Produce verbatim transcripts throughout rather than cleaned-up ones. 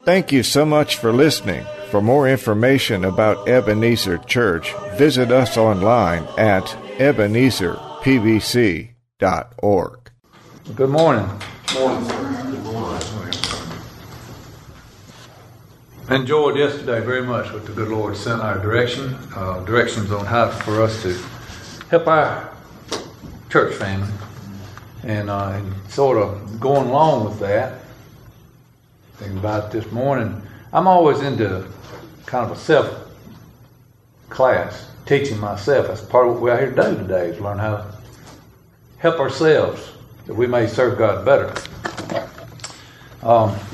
Thank you so much for listening. For more information about Ebenezer Church, visit us online at ebenezer p b c dot org. Good morning. Good morning, sir. Good morning. Enjoyed yesterday very much what the good Lord sent our direction, uh, directions on how for us to help our church family. And, uh, and sort of going along with that, thinking about this morning, I'm always into kind of a self class, teaching myself. That's part of what we're here to do today, is learn how to help ourselves that we may serve God better. Um,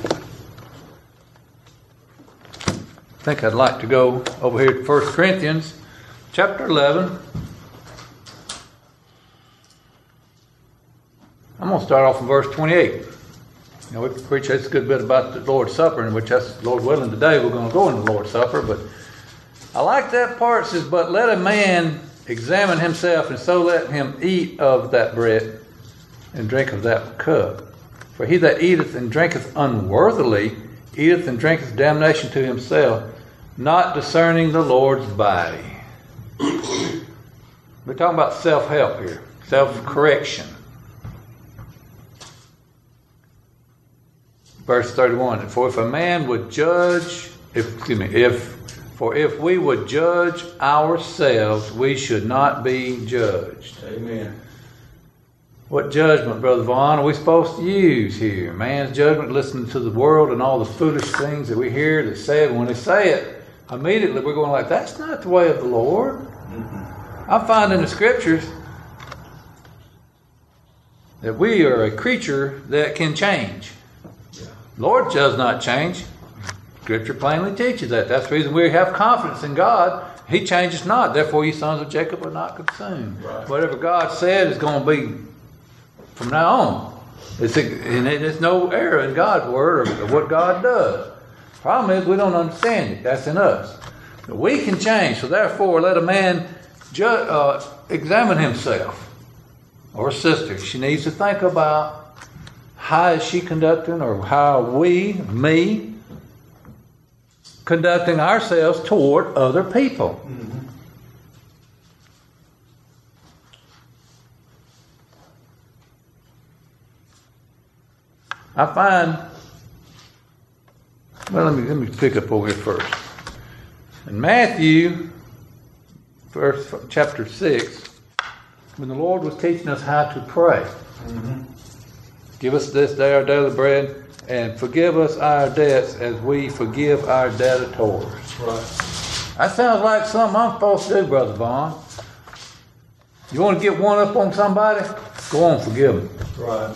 I think I'd like to go over here to First Corinthians chapter eleven. I'm going to start off in verse twenty-eight. You know, we preach this a good bit about the Lord's Supper, in which, that's Lord willing, today we're going to go into the Lord's Supper. But I like that part. It says, "But let a man examine himself, and so let him eat of that bread and drink of that cup. For he that eateth and drinketh unworthily eateth and drinketh damnation to himself, not discerning the Lord's body." We're talking about self-help here, self-correction. Verse thirty-one, "For if a man would judge, if, excuse me, if, for if we would judge ourselves, we should not be judged." Amen. What judgment, Brother Vaughn, are we supposed to use here? Man's judgment, listening to the world and all the foolish things that we hear that say it. When they say it, immediately we're going like, that's not the way of the Lord. Mm-hmm. I find in the Scriptures that we are a creature that can change. Lord does not change. Scripture plainly teaches that. That's the reason we have confidence in God. He changes not. Therefore, ye sons of Jacob are not consumed. Right. Whatever God said is going to be from now on. It's a, and there's no error in God's word or what God does. Problem is we don't understand it. That's in us. But we can change. So therefore, let a man ju- uh, examine himself, or sister. She needs to think about, how is she conducting, or how are we, me, conducting ourselves toward other people? Mm-hmm. I find, well, let me let me pick up over here first. In Matthew, verse chapter six, when the Lord was teaching us how to pray. Mm-hmm. "Give us this day our daily bread, and forgive us our debts as we forgive our debtors." Right. That sounds like something I'm supposed to do, Brother Vaughn. You want to get one up on somebody? Go on, forgive them. Right.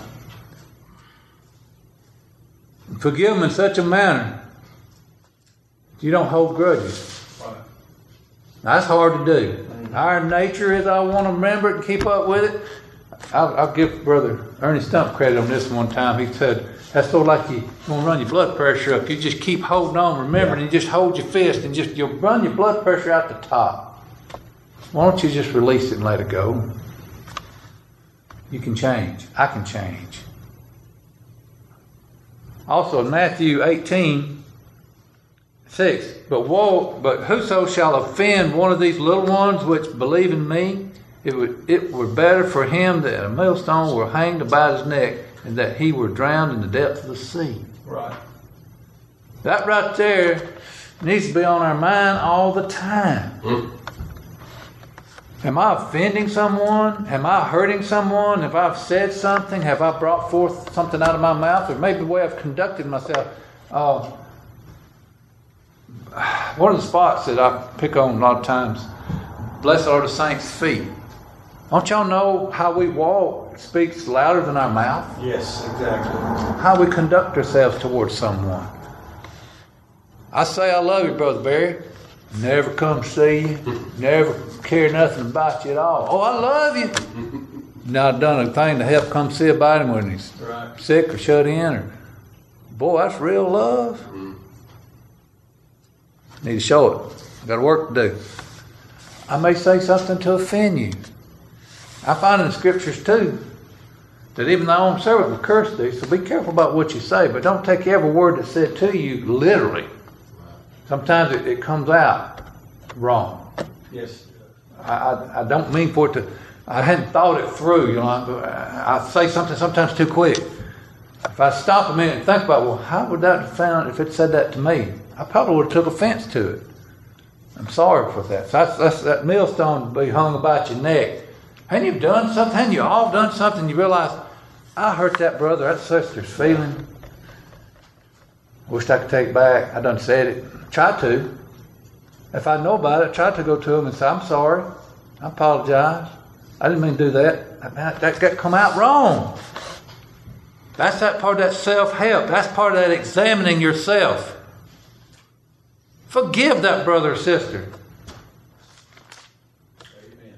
Forgive them in such a manner that you don't hold grudges. Right. That's hard to do. Mm-hmm. Our nature is, I want to remember it and keep up with it. I'll, I'll give Brother Ernie Stump credit on this one time. He said, that's sort of like you want to run your blood pressure up. You just keep holding on, remembering, yeah. And you just hold your fist and just, you'll run your blood pressure out the top. Why don't you just release it and let it go? You can change. I can change. Also in Matthew eighteen, six, but woe, but whoso shall offend one of these little ones which believe in me, It would it were better for him that a millstone were hanged about his neck, and that he were drowned in the depth of the sea. Right. That right there needs to be on our mind all the time. Mm. Am I offending someone? Am I hurting someone? Have I said something? Have I brought forth something out of my mouth? Or maybe the way I've conducted myself. Uh, one of the spots that I pick on a lot of times, blessed are the saints' feet. Don't y'all know how we walk speaks louder than our mouth? Yes, exactly. How we conduct ourselves towards someone. I say I love you, Brother Barry. Never come see you. Never care nothing about you at all. Oh, I love you. Now I've done a thing to help come see about him when he's right. sick or shut in. Or, boy, that's real love. Mm. Need to show it. Got work to do. I may say something to offend you. I find in the scriptures too that even thy own servant will curse thee. So be careful about what you say, but don't take every word that's said to you literally. Sometimes it, it comes out wrong. Yes. I, I, I don't mean for it to, I hadn't thought it through, you know, I, I say something sometimes too quick. If I stop a minute and think about, well, how would that have found if it said that to me? I probably would have took offense to it. I'm sorry for that. So that's, that's that millstone to be hung about your neck. And you've done something, and you all done something, you realize, I hurt that brother, that sister's feeling. Wished I could take it back. I done said it. Tried to. If I know about it, tried to go to him and say, I'm sorry. I apologize. I didn't mean to do that. That, that got come out wrong. That's that part of that self-help. That's part of that examining yourself. Forgive that brother or sister. Amen.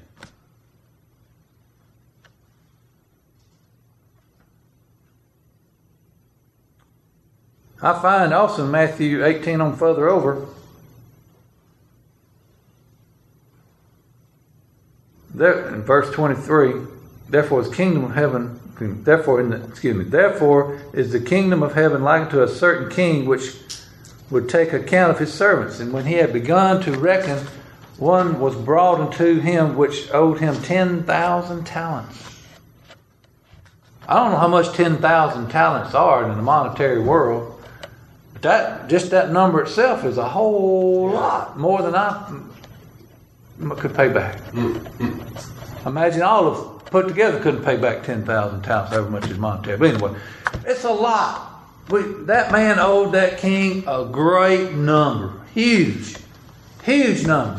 I find also in Matthew eighteen on further over, there in verse twenty-three, therefore is kingdom of heaven, therefore in the, excuse me, therefore is the kingdom of heaven like to a certain king which would take account of his servants. And when he had begun to reckon, one was brought unto him which owed him ten thousand talents. I don't know how much ten thousand talents are in the monetary world, but that just that number itself is a whole lot more than I could pay back. Imagine all of put together couldn't pay back ten thousand talents, however much is monetary. But anyway, it's a lot. We, that man owed that king a great number. Huge. Huge number.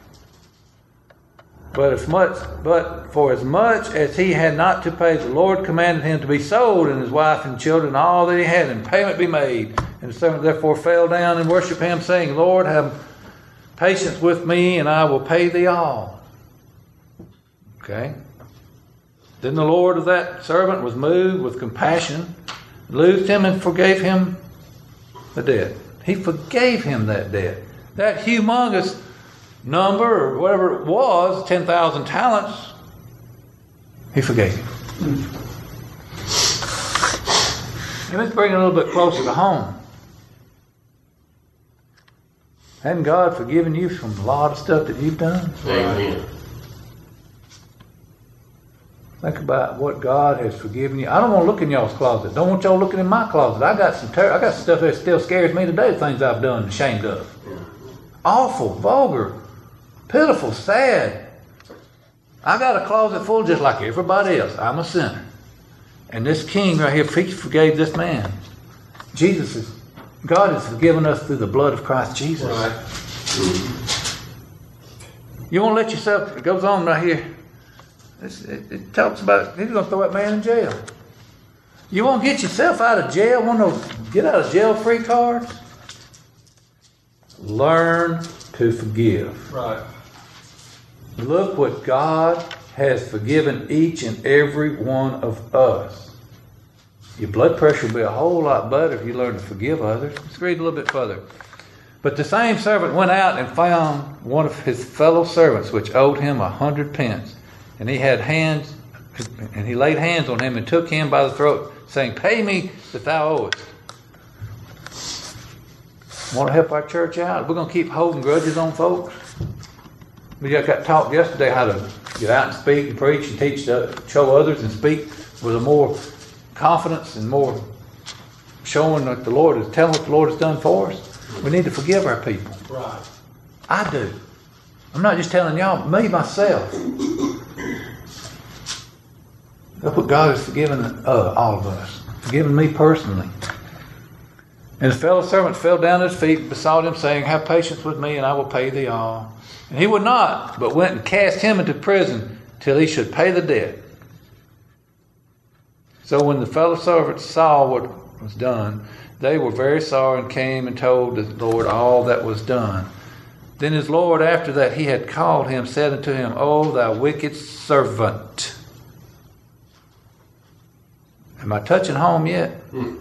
But as much, but for as much as he had not to pay, the Lord commanded him to be sold, and his wife and children, all that he had, and payment be made. And the servant therefore fell down and worshipped him, saying, Lord, have patience with me, and I will pay thee all. Okay. Then the Lord of that servant was moved with compassion, loosed him and forgave him the debt. He forgave him that debt. That humongous number, or whatever it was, ten thousand talents, he forgave him. And let's bring it a little bit closer to home. Hadn't God forgiven you from a lot of stuff that you've done? Amen. Think about what God has forgiven you. I don't want to look in y'all's closet. Don't want y'all looking in my closet. I got some ter- I got some stuff that still scares me today, things I've done and ashamed of. Awful, vulgar, pitiful, sad. I got a closet full just like everybody else. I'm a sinner. And this king right here, he forgave this man. Jesus is, God has forgiven us through the blood of Christ Jesus. Right. You won't let yourself, it goes on right here. It's, it, it talks about, he's going to throw that man in jail. You won't get yourself out of jail, want to get out of jail free cards? Learn to forgive. Right. Look what God has forgiven each and every one of us. Your blood pressure will be a whole lot better if you learn to forgive others. Let's read a little bit further. But the same servant went out and found one of his fellow servants which owed him a hundred pence. And he had hands, and he laid hands on him and took him by the throat, saying, Pay me that thou owest. Want to help our church out? We're going to keep holding grudges on folks. We just got taught yesterday how to get out and speak and preach and teach, to show others and speak with a more confidence and more showing that the Lord is telling what the Lord has done for us. We need to forgive our people. Right. I do. I'm not just telling y'all, me, myself. That's what God has forgiven uh, all of us. Forgiven me personally. And his fellow servant fell down at his feet and besought him, saying, Have patience with me, and I will pay thee all. And he would not, but went and cast him into prison till he should pay the debt. So when the fellow servants saw what was done, they were very sorry and came and told the Lord all that was done. Then his Lord, after that he had called him, said unto him, O thou wicked servant. Am I touching home yet? Hmm.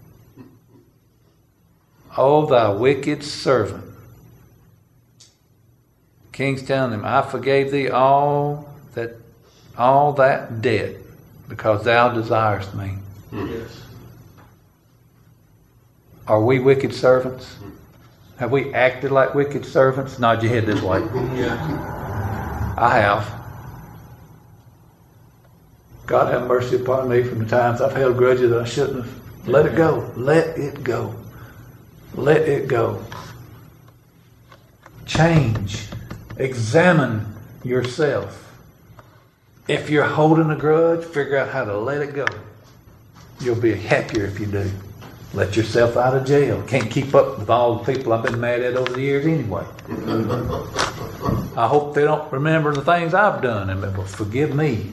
O thou wicked servant. King's telling him, I forgave thee all that all that debt. because thou desirest me. Yes. Are we wicked servants? Have we acted like wicked servants? Nod your head this way. Yeah. I have. God have mercy upon me from the times I've held grudges that I shouldn't have. Let it go. Let it go. Let it go. Change. Examine yourself. If you're holding a grudge, figure out how to let it go. You'll be happier if you do. Let yourself out of jail. Can't keep up with all the people I've been mad at over the years anyway. I hope they don't remember the things I've done and will forgive me.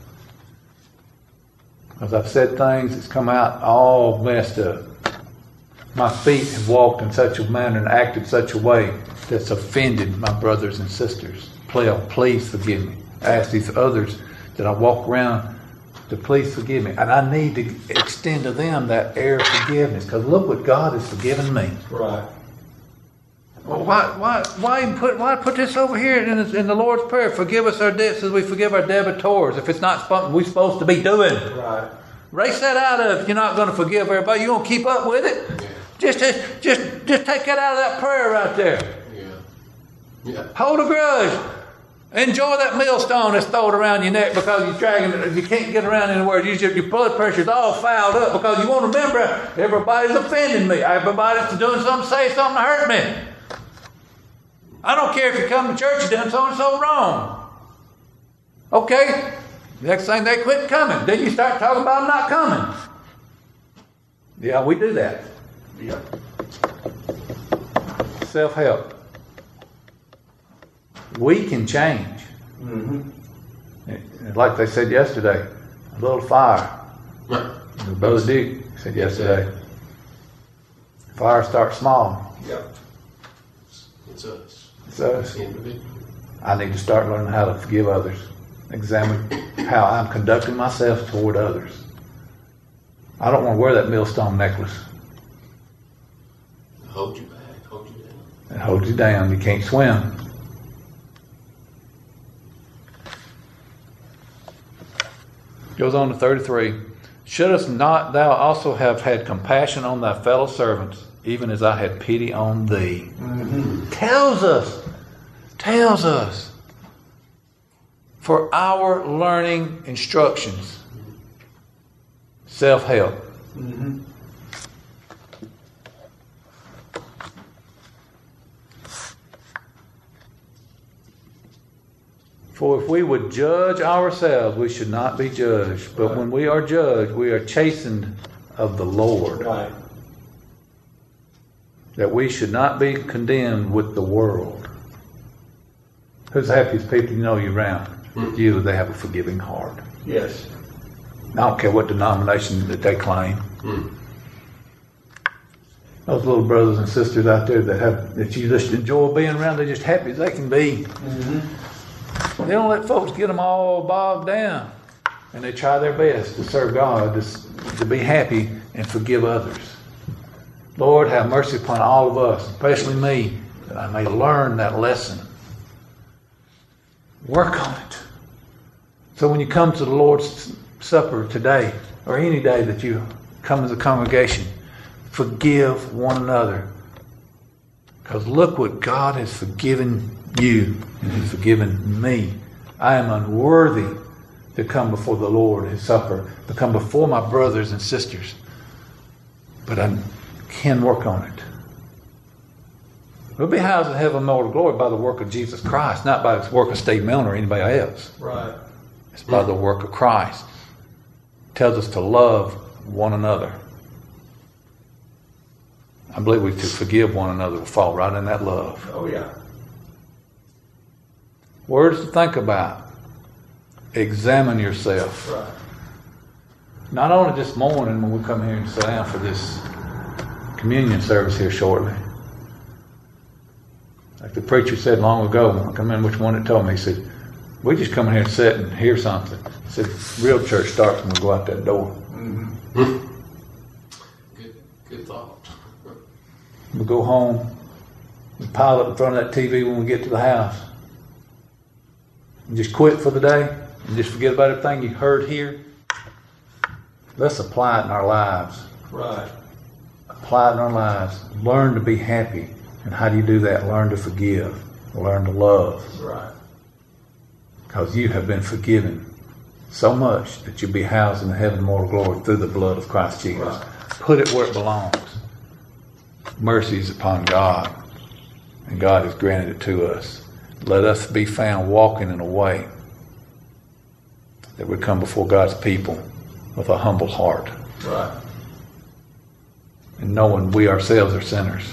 Because I've said things that's come out all messed up. My feet have walked in such a manner and acted such a way that's offended my brothers and sisters. Please, please forgive me. I ask these others that I walk around to please forgive me. And I need to extend to them that air of forgiveness. Because look what God has forgiven me. Right. Well, why, why, why even put, why put this over here in the, in the Lord's Prayer? Forgive us our debts as we forgive our debitors. If it's not something we're supposed to be doing. Right. Race that out of if you're not going to forgive everybody. You won't keep up with it. Yeah. Just, just, just, just take that out of that prayer right there. Yeah. Yeah. Hold a grudge. Enjoy that millstone that's thrown around your neck because you're dragging it. You can't get around anywhere. You just, your blood pressure's all fouled up because you won't remember everybody's offending me. Everybody's doing something, say something to hurt me. I don't care if you come to church and done so and so wrong. Okay. Next thing they quit coming. Then you start talking about them not coming. Yeah, we do that. Yeah. Self-help. We can change. Mm-hmm. Like they said yesterday, a little fire. Right. Brother Duke said yesterday, fire starts small. Yep. It's us. It's us. Individual. I need to start learning how to forgive others. Examine how I'm conducting myself toward others. I don't want to wear that millstone necklace. Hold you back. Hold you down. It holds you down. You can't swim. Goes on to thirty-three. Shouldst not thou also have had compassion on thy fellow servants, even as I had pity on thee? Mm-hmm. Tells us. Tells us. For our learning instructions. Self-help. Mm-hmm. For if we would judge ourselves, we should not be judged. But Right. when we are judged, we are chastened of the Lord. Right. That we should not be condemned with the world. Who's the happiest people you know you're around? Hmm. You, they have a forgiving heart. Yes. I don't care what denomination that they claim. Mm. Those little brothers and sisters out there that have that you just enjoy being around, they're just happy as they can be. Mm-hmm. They don't let folks get them all bogged down. And they try their best to serve God, to, to be happy and forgive others. Lord, have mercy upon all of us, especially me, that I may learn that lesson. Work on it. So when you come to the Lord's Supper today, or any day that you come as a congregation, forgive one another. Because look what God has forgiven you and He's forgiven me. I am unworthy to come before the Lord at His supper, to come before my brothers and sisters. But I can work on it. We'll be housed in heaven, Lord of glory, by the work of Jesus Christ, not by the work of Steve Milner or anybody else. Right. It's by the work of Christ. It tells us to love one another. I believe we to forgive one another will fall right in that love. Oh, yeah. Words to think about. Examine yourself. Right. Not only this morning when we come here and sit down for this communion service here shortly. Like the preacher said long ago, I can't remember which one it told me, he said, we just come in here and sit and hear something. He said, real church starts when we go out that door. Mm-hmm. Good, good thought. We go home, we pile up in front of that T V when we get to the house. And just quit for the day and just forget about everything you heard here. Let's apply it in our lives. Right. Apply it in our lives. Learn to be happy. And how do you do that? Learn to forgive. Learn to love. Right. Because you have been forgiven so much that you'll be housed in the heaven of mortal glory through the blood of Christ Jesus. Right. Put it where it belongs. Mercy is upon God, and God has granted it to us. Let us be found walking in a way that we come before God's people with a humble heart, Right. and knowing we ourselves are sinners.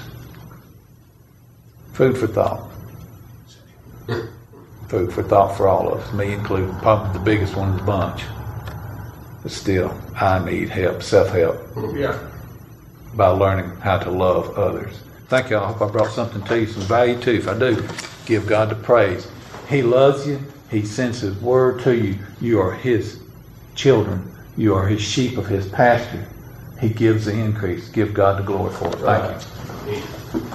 Food for thought. Food for thought for all of us, me included. Probably the biggest one of the bunch. But still, I need help, self-help, Yeah. by learning how to love others. Thank you all. I hope I brought something to you, some value too. If I do, give God the praise. He loves you. He sends His word to you. You are His children. You are His sheep of His pasture. He gives the increase. Give God the glory for it. Thank you. Right.